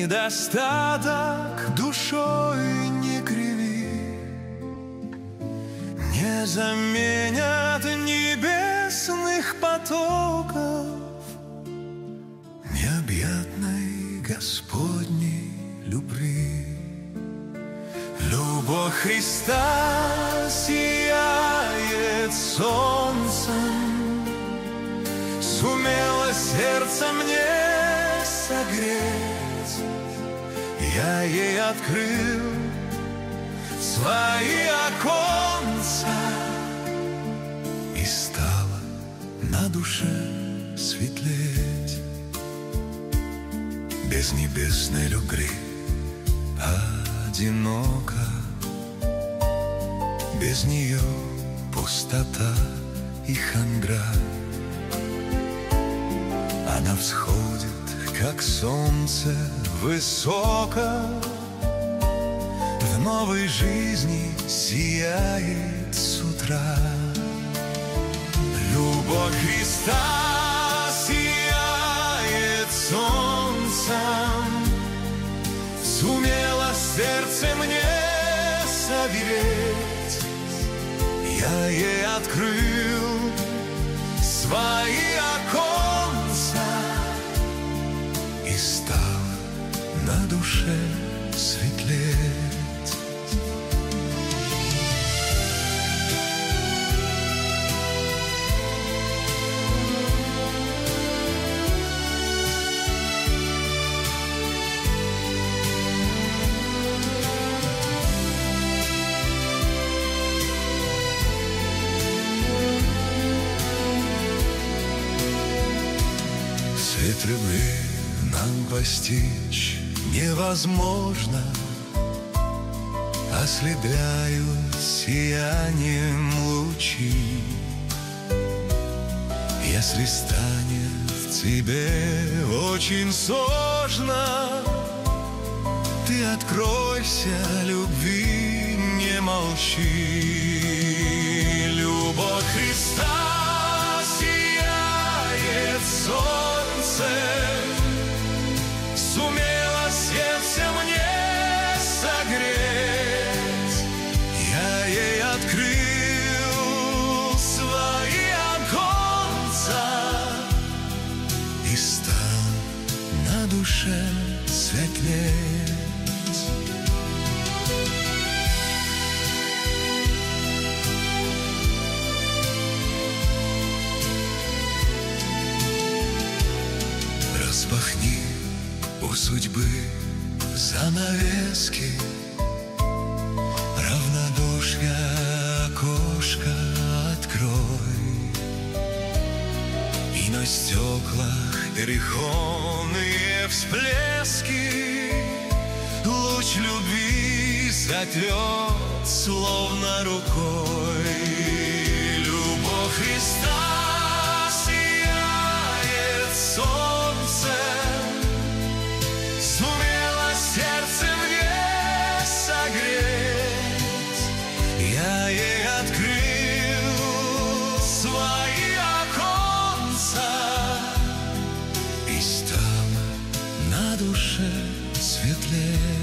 недостаток душой не криви, не заменят небесных потоков необъятной Господней любви. Любовь Христа сияет солнцем, сумело сердце мне согреть. Я ей открыл свои оконца, и стало на душе светлеть. Без небесной любви одиноко, без нее пустота и хандра. Она всходит, как солнце, высоко, в новой жизни сияет с утра. Любовь Христа сияет солнцем, сумела сердце мне согреть. Я ей открыл свои оконца, и стало на душе светлеть. Свет любви нам постичь невозможно, ослепляют сиянием лучи. Если станет тебе очень сложно, ты откройся любви, не молчи. Любовь Христа сияет солнцем, сумела сердце мне согреть. Я ей открыл свои оконца, и стал на душе светлеть. Распахни у судьбы занавески, равнодушие окошко открой, и на стеклах переходные всплески луч любви сотрет словно рукой. Любовь Христа сияет солнцем, сумела сердце мне согреть. Я ей открыл свои оконца, и стало на душе светлее.